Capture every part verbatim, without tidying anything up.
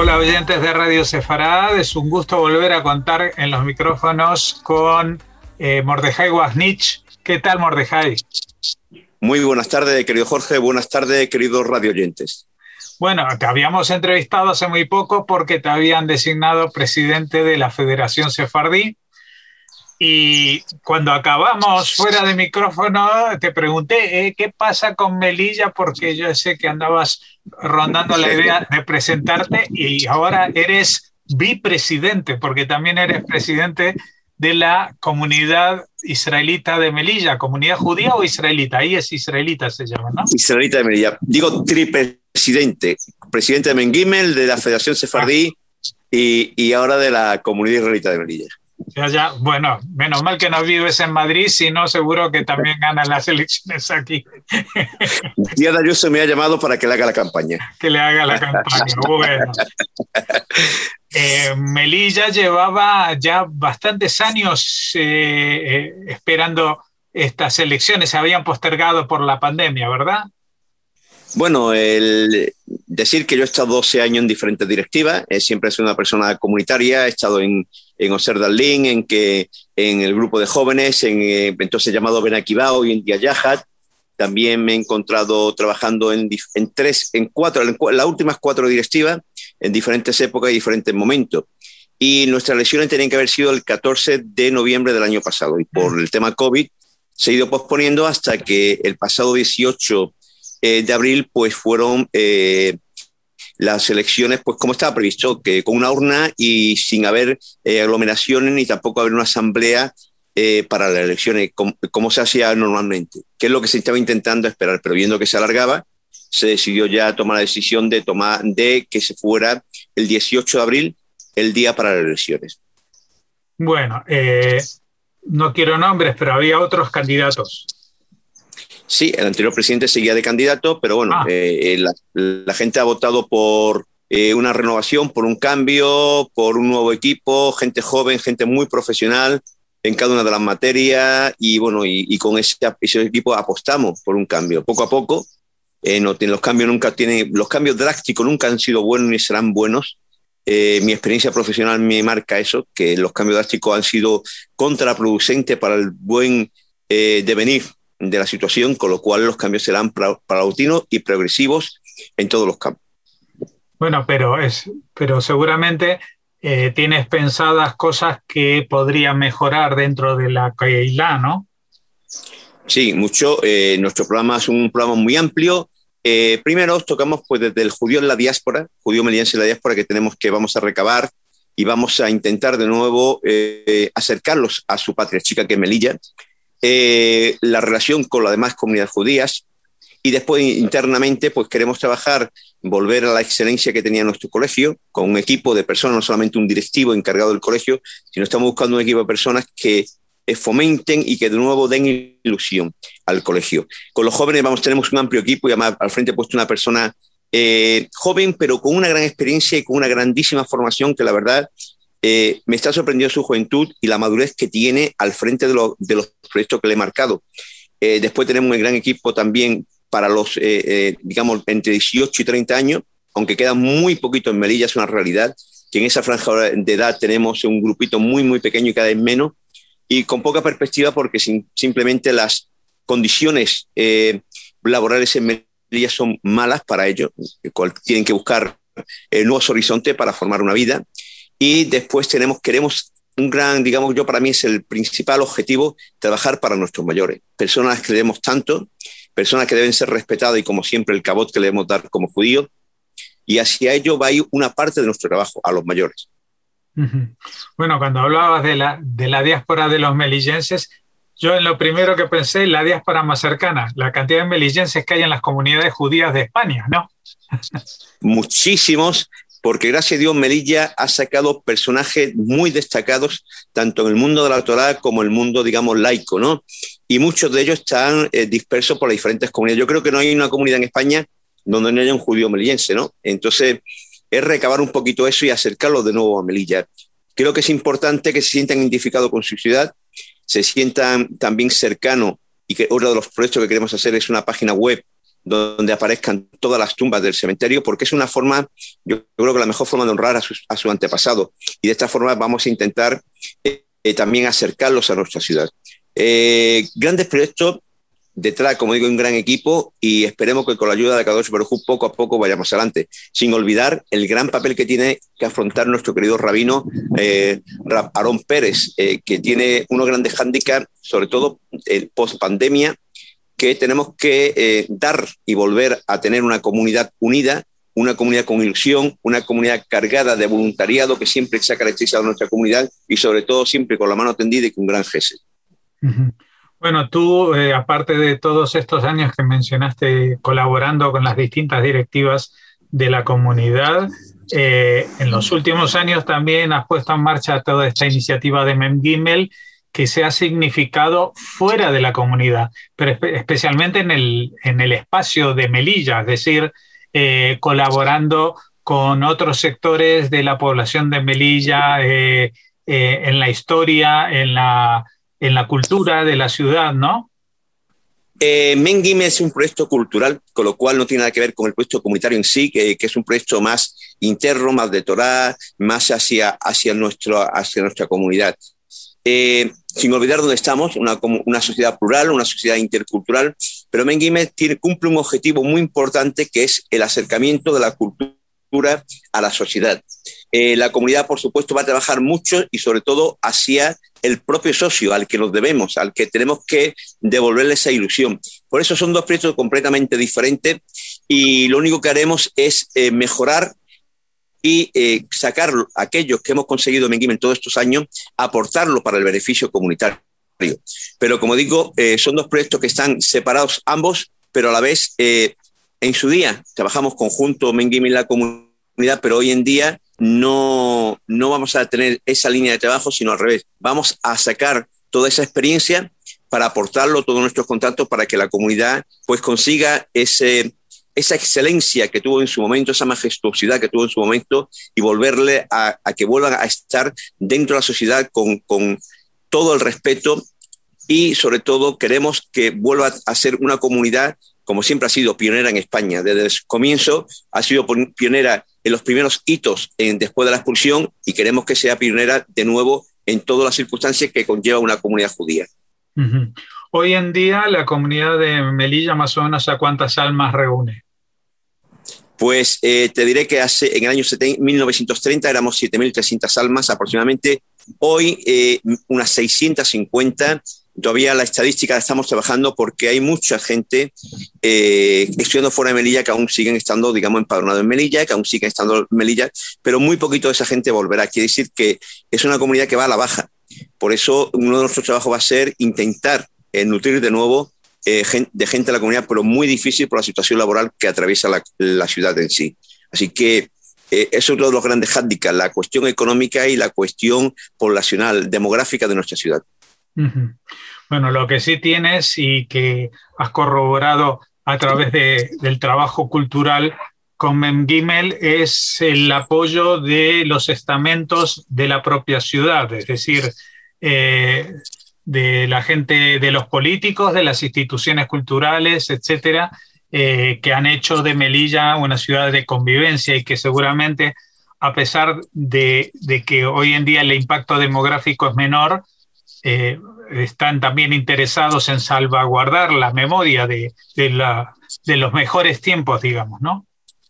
Hola oyentes de Radio Sefarad, es un gusto volver a contar en los micrófonos con eh, Mordejai Waznich. ¿Qué tal, Mordejai? Muy buenas tardes, querido Jorge, buenas tardes, queridos radio oyentes. Bueno, te habíamos entrevistado hace muy poco porque te habían designado presidente de la Federación Sefardí. Y cuando acabamos fuera de micrófono, te pregunté, ¿eh, ¿qué pasa con Melilla? Porque yo sé que andabas rondando la idea de presentarte y ahora eres bipresidente, porque también eres presidente de la comunidad israelita de Melilla. ¿Comunidad judía o israelita? Ahí es israelita, se llama, ¿no? Israelita de Melilla. Digo tripresidente. Presidente de Mengimel, de la Federación Sefardí ah. y, y ahora de la comunidad israelita de Melilla. Ya, ya, bueno, menos mal que no vives en Madrid, si no seguro que también ganan las elecciones aquí. Díaz Ayuso me ha llamado para que le haga la campaña. Que le haga la campaña, bueno. Eh, Melilla llevaba ya bastantes años eh, eh, esperando estas elecciones, se habían postergado por la pandemia, ¿verdad? Bueno, el decir que yo he estado doce años en diferentes directivas, eh, siempre he sido una persona comunitaria, he estado en, en Oser Darlín, en, que, en el grupo de jóvenes, en eh, entonces llamado Ben Akiba, hoy en día Yahad. También me he encontrado trabajando en, en tres, en cuatro, en las últimas cuatro directivas, en diferentes épocas y diferentes momentos. Y nuestras elecciones tenían que haber sido el catorce de noviembre del año pasado. Y por el tema COVID se ha ido posponiendo hasta que el pasado dieciocho de abril pues fueron eh, las elecciones pues como estaba previsto, que con una urna y sin haber eh, aglomeraciones ni tampoco haber una asamblea eh, para las elecciones como, como se hacía normalmente, que es lo que se estaba intentando esperar, pero viendo que se alargaba se decidió ya tomar la decisión de, tomar, de que se fuera el dieciocho de abril el día para las elecciones. Bueno, eh, no quiero nombres, pero había otros candidatos. Sí, el anterior presidente seguía de candidato, pero bueno, ah. eh, la, la gente ha votado por eh, una renovación, por un cambio, por un nuevo equipo, gente joven, gente muy profesional en cada una de las materias y bueno, y, y con ese, ese equipo apostamos por un cambio. Poco a poco, eh, no, los cambios nunca tienen, los cambios drásticos nunca han sido buenos ni serán buenos. Eh, mi experiencia profesional me marca eso, que los cambios drásticos han sido contraproducentes para el buen eh, devenir de la situación, con lo cual los cambios serán paulatinos y progresivos en todos los campos. Bueno, pero, es, pero seguramente eh, tienes pensadas cosas que podrían mejorar dentro de la Keilah, ¿no? Sí, mucho. Eh, nuestro programa es un programa muy amplio. Eh, primero tocamos pues, desde el judío en la diáspora, judío meliense en la diáspora, que tenemos que vamos a recabar y vamos a intentar de nuevo eh, acercarlos a su patria chica, que es Melilla. Eh, la relación con las demás comunidades judías y después internamente pues queremos trabajar, volver a la excelencia que tenía nuestro colegio con un equipo de personas, no solamente un directivo encargado del colegio, sino estamos buscando un equipo de personas que eh, fomenten y que de nuevo den ilusión al colegio. Con los jóvenes vamos, tenemos un amplio equipo y además al frente he puesto una persona eh, joven pero con una gran experiencia y con una grandísima formación que la verdad Eh, me está sorprendiendo su juventud y la madurez que tiene al frente de, lo, de los proyectos que le he marcado. Eh, después tenemos un gran equipo también para los, eh, eh, digamos, entre dieciocho y treinta años, aunque queda muy poquito en Melilla, es una realidad, que en esa franja de edad tenemos un grupito muy, muy pequeño y cada vez menos, y con poca perspectiva porque sin, simplemente las condiciones eh, laborales en Melilla son malas para ellos, tienen que buscar eh, nuevos horizontes para formar una vida. Y después tenemos, queremos un gran, digamos, yo para mí es el principal objetivo, trabajar para nuestros mayores. Personas que debemos tanto, personas que deben ser respetadas y como siempre el cabot que le debemos dar como judíos. Y hacia ello va a ir una parte de nuestro trabajo, a los mayores. Uh-huh. Bueno, cuando hablabas de la, de la diáspora de los melillenses, yo en lo primero que pensé, la diáspora más cercana, la cantidad de melillenses que hay en las comunidades judías de España, ¿no? Muchísimos. Porque gracias a Dios Melilla ha sacado personajes muy destacados tanto en el mundo de la Torá como en el mundo, digamos, laico, ¿no? Y muchos de ellos están eh, dispersos por las diferentes comunidades. Yo creo que no hay una comunidad en España donde no haya un judío melillense, ¿no? Entonces, es recabar un poquito eso y acercarlo de nuevo a Melilla. Creo que es importante que se sientan identificados con su ciudad, se sientan también cercanos y que uno de los proyectos que queremos hacer es una página web donde aparezcan todas las tumbas del cementerio, porque es una forma, yo creo que la mejor forma de honrar a su, a su antepasado. Y de esta forma vamos a intentar eh, eh, también acercarlos a nuestra ciudad. Eh, grandes proyectos, detrás, como digo, un gran equipo, y esperemos que con la ayuda de Kadosh Baruj Hu poco a poco vayamos adelante, sin olvidar el gran papel que tiene que afrontar nuestro querido rabino eh, Aarón Pérez, eh, que tiene unos grandes hándicaps, sobre todo el post-pandemia, que tenemos que eh, dar y volver a tener una comunidad unida, una comunidad con ilusión, una comunidad cargada de voluntariado que siempre se ha caracterizado nuestra comunidad, y sobre todo siempre con la mano tendida y con gran gesed. Uh-huh. Bueno, tú, eh, aparte de todos estos años que mencionaste colaborando con las distintas directivas de la comunidad, eh, en los últimos años también has puesto en marcha toda esta iniciativa de Mem Gimel, que se ha significado fuera de la comunidad, pero espe- especialmente en el, en el espacio de Melilla, es decir, eh, colaborando con otros sectores de la población de Melilla, eh, eh, en la historia, en la en la cultura de la ciudad, ¿no? Eh, Mem Gimel es un proyecto cultural, con lo cual no tiene nada que ver con el proyecto comunitario en sí, que, que es un proyecto más interno, más de Torá, más hacia, hacia, nuestro, hacia nuestra comunidad. Eh, sin olvidar dónde estamos, una, una sociedad plural, una sociedad intercultural, pero Mem Gimel tiene, cumple un objetivo muy importante, que es el acercamiento de la cultura a la sociedad. Eh, la comunidad, por supuesto, va a trabajar mucho y sobre todo hacia el propio socio, al que nos debemos, al que tenemos que devolverle esa ilusión. Por eso son dos proyectos completamente diferentes, y lo único que haremos es eh, mejorar y eh, sacar aquellos que hemos conseguido en Mem Gimel todos estos años, aportarlo para el beneficio comunitario. Pero como digo, eh, son dos proyectos que están separados ambos, pero a la vez, eh, en su día, trabajamos conjunto Mem Gimel y la comunidad, pero hoy en día no, no vamos a tener esa línea de trabajo, sino al revés. Vamos a sacar toda esa experiencia para aportarlo, todos nuestros contactos, para que la comunidad pues consiga ese, esa excelencia que tuvo en su momento, esa majestuosidad que tuvo en su momento, y volverle a, a que vuelvan a estar dentro de la sociedad con, con todo el respeto, y sobre todo queremos que vuelva a ser una comunidad, como siempre ha sido pionera en España. Desde el comienzo ha sido pionera en los primeros hitos en, después de la expulsión, y queremos que sea pionera de nuevo en todas las circunstancias que conlleva una comunidad judía. Uh-huh. Hoy en día la comunidad de Melilla, más o menos, ¿a cuántas almas reúne? Pues eh, te diré que hace, en el año mil novecientos treinta éramos siete mil trescientas almas aproximadamente. Hoy eh, unas seiscientas cincuenta. Todavía la estadística la estamos trabajando, porque hay mucha gente eh, estudiando fuera de Melilla que aún siguen estando, digamos, empadronados en Melilla, que aún siguen estando en Melilla, pero muy poquito de esa gente volverá. Quiere decir que es una comunidad que va a la baja. Por eso uno de nuestros trabajos va a ser intentar eh, nutrir de nuevo eh, gente, de gente de la comunidad, pero muy difícil por la situación laboral que atraviesa la, la ciudad en sí. Así que eh, es otro de los grandes hándicaps, la cuestión económica y la cuestión poblacional, demográfica de nuestra ciudad. Uh-huh. Bueno, lo que sí tienes, y que has corroborado a través de, del trabajo cultural con Mem Gimel, es el apoyo de los estamentos de la propia ciudad, es decir, eh, de la gente, de los políticos, de las instituciones culturales, etcétera, eh, que han hecho de Melilla una ciudad de convivencia, y que seguramente, a pesar de, de que hoy en día el impacto demográfico es menor, eh, están también interesados en salvaguardar la memoria de, de, la, de los mejores tiempos, digamos, ¿no?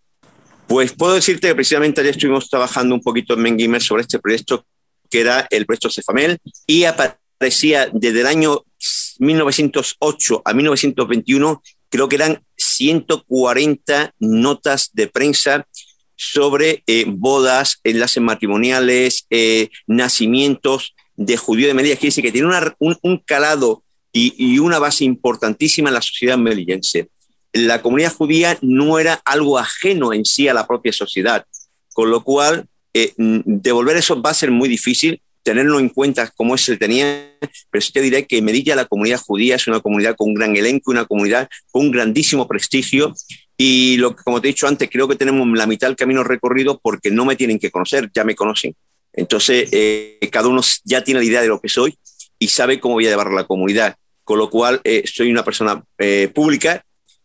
Pues puedo decirte que precisamente ayer estuvimos trabajando un poquito en Mem Gimel sobre este proyecto, que era el proyecto Cefamel, y aparecía desde el año mil novecientos ocho a mil novecientos veintiuno, creo que eran ciento cuarenta notas de prensa sobre eh, bodas, enlaces matrimoniales, eh, nacimientos de judíos de Melilla. Quiere decir que tiene una, un, un calado y, y una base importantísima en la sociedad melillense. La comunidad judía no era algo ajeno en sí a la propia sociedad, con lo cual eh, devolver eso va a ser muy difícil, tenerlo en cuenta como se tenía, pero sí te diré que en Melilla la comunidad judía es una comunidad con un gran elenco, una comunidad con un grandísimo prestigio, y lo que, como te he dicho antes, creo que tenemos la mitad del camino recorrido, porque no me tienen que conocer, ya me conocen. Entonces, eh, cada uno ya tiene la idea de lo que soy y sabe cómo voy a llevar a la comunidad, con lo cual eh, soy una persona eh, pública,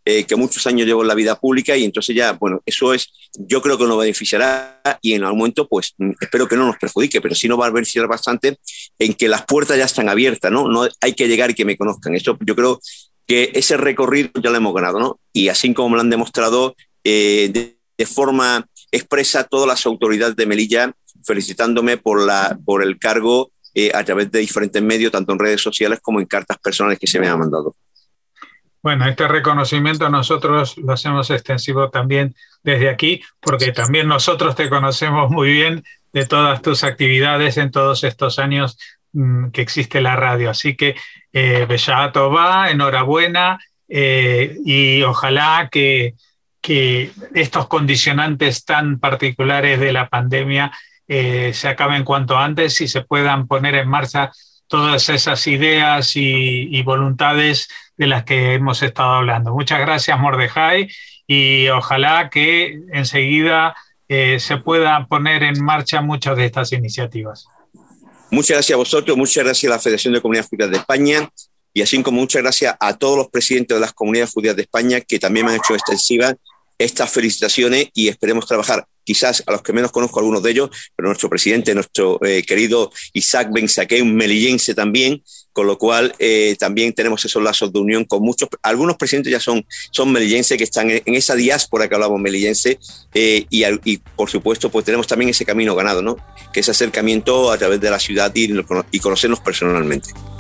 eh, que muchos años llevo en la vida pública y entonces ya, bueno, eso es, yo creo que nos beneficiará y en algún momento, pues, espero que no nos perjudique, pero sí nos va a beneficiar bastante en que las puertas ya están abiertas, ¿no? No hay que llegar y que me conozcan. Eso yo creo que ese recorrido ya lo hemos ganado, ¿no? Y así como me lo han demostrado eh, de, de forma expresa todas las autoridades de Melilla, felicitándome por, la, por el cargo eh, a través de diferentes medios, tanto en redes sociales como en cartas personales que se me han mandado. Bueno, este reconocimiento nosotros lo hacemos extensivo también desde aquí, porque también nosotros te conocemos muy bien de todas tus actividades en todos estos años mmm, que existe la radio. Así que eh, Bella Tová, enhorabuena eh, y ojalá que, que estos condicionantes tan particulares de la pandemia eh, se acaben cuanto antes y se puedan poner en marcha todas esas ideas y, y voluntades de las que hemos estado hablando. Muchas gracias, Mordejai, y ojalá que enseguida eh, se puedan poner en marcha muchas de estas iniciativas. Muchas gracias a vosotros, muchas gracias a la Federación de Comunidades Judías de España y así como muchas gracias a todos los presidentes de las comunidades judías de España que también me han hecho extensivas estas felicitaciones y esperemos trabajar. Quizás a los que menos conozco, algunos de ellos, pero nuestro presidente, nuestro eh, querido Isaac Ben Saqué, un melillense también, con lo cual eh, también tenemos esos lazos de unión con muchos. Algunos presidentes ya son, son melillenses que están en, en esa diáspora que hablamos melillense eh, y, y por supuesto pues tenemos también ese camino ganado, ¿no? Que es acercamiento a través de la ciudad y, y conocernos personalmente.